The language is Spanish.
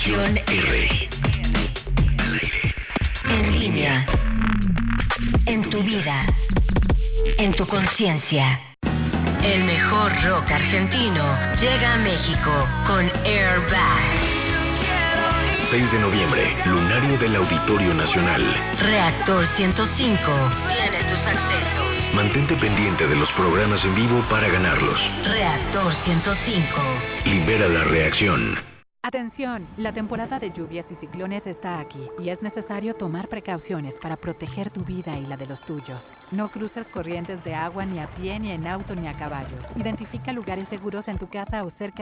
Estación R. Al aire. En línea. En tu vida. En tu conciencia. El mejor rock argentino llega a México con Airbag. 6 de noviembre, Lunario del Auditorio Nacional. Reactor 105 tiene tus accesos. Mantente pendiente de los programas en vivo para ganarlos. Reactor 105. Libera la reacción. Atención, la temporada de lluvias y ciclones está aquí y es necesario tomar precauciones para proteger tu vida y la de los tuyos. No cruces corrientes de agua ni a pie, ni en auto, ni a caballo. Identifica lugares seguros en tu casa o cerca